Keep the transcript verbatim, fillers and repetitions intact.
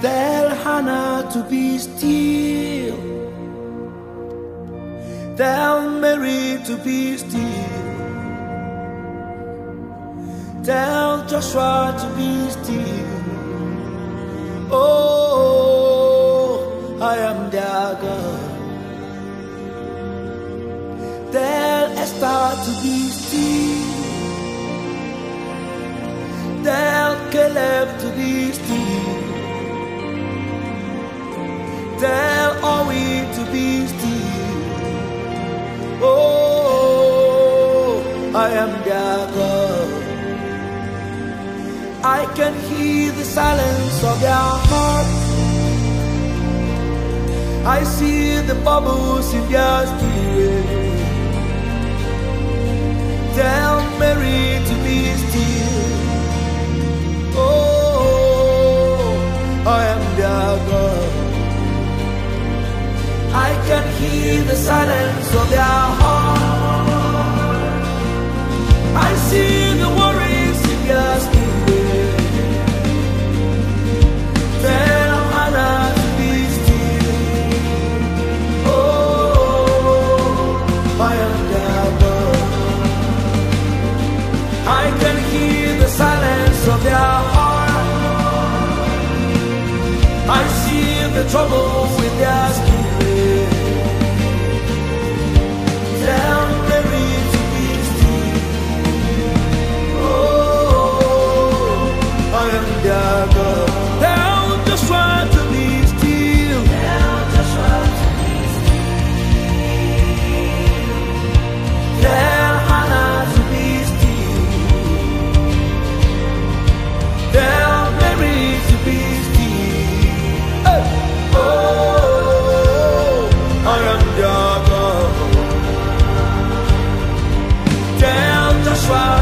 Tell Hannah to be still. Tell Mary to be still. Tell Joshua to be still. Oh, I am their God. Tell Esther to be still. Tell Caleb to be still. Tell Owi to be still. Oh, I am their God. I can hear the silence of their heart. I see the bubbles in their spirit. Tell Mary to be still. Oh, I am their God. I can hear the silence of their heart. I see the worries in their spirit. Tell Hannah to be still. Oh, I am their God. I can hear the silence of their heart. I see the trouble with their spirit. Tell Mary to be still. Oh, I am their God. Tell Joshua to be still. Tell Joshua to be still. Tell Hannah to be still. Tell Mary to be still. Hey. Oh, I am their God. Tell Joshua